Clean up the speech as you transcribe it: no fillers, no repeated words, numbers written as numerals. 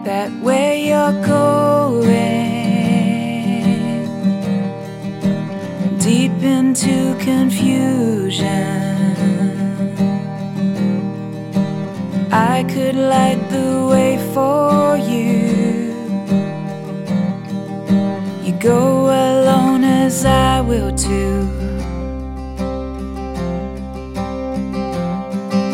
that where you're going, deep into confusion, I could light the way for you. You go alone as I will too.